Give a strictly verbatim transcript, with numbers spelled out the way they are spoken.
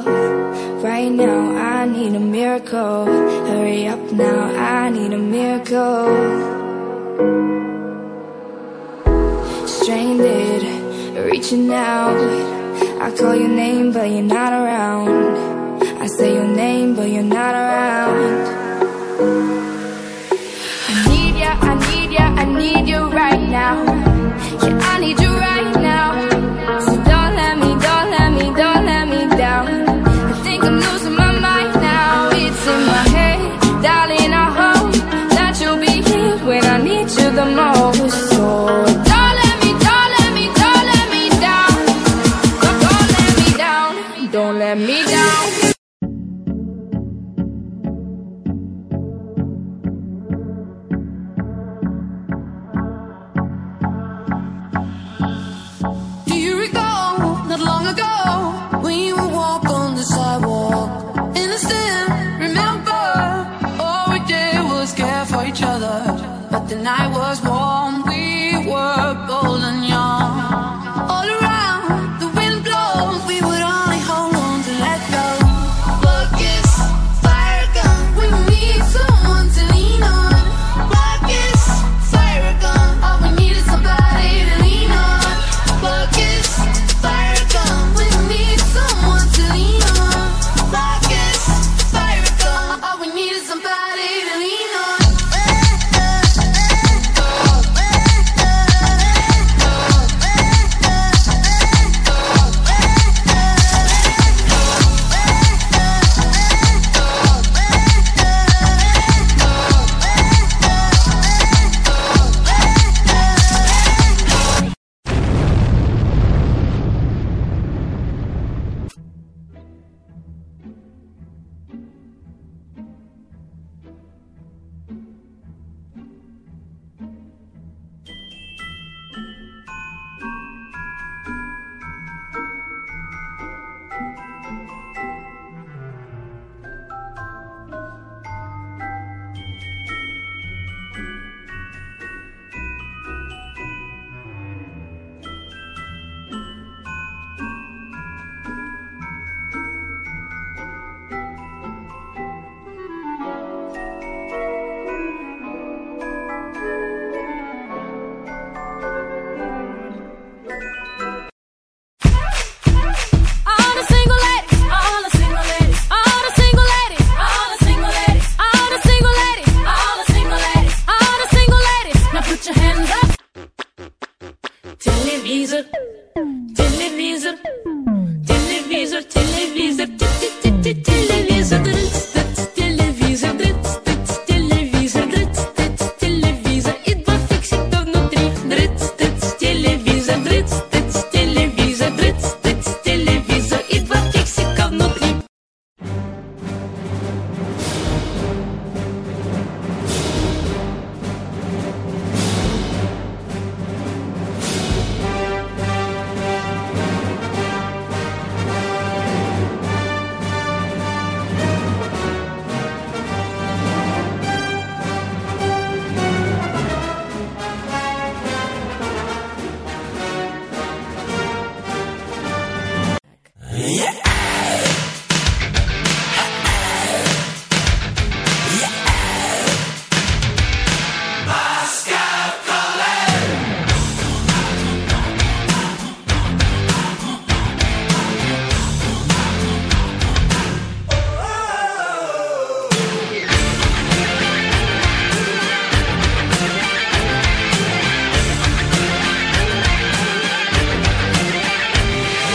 Right now I need a miracle. Hurry up now, I need a miracle. Stranded, reaching out. I call your name but you're not around. I say your name but you're not around. I need ya, I need ya, I need you right now. Yeah, I need you right now. So don't let me, don't let me, don't let me down. I think I'm losing my mind now. It's in my head, darling, I hope that you'll be here when I need you the most. So don't let me, don't let me, don't let me down. Don't, don't let me down, don't let me down. The night was warm, we were bold and young. All around, the wind blows, we would only hold on to let go. Buckets, fire gun, we need someone to lean on. Buckets, fire gun, all we need is somebody to lean on. Buckets, fire gun, we need someone to lean on. Buckets, fire gun, all we need is somebody to lean on. Televisor, televisor, televisor, televisor.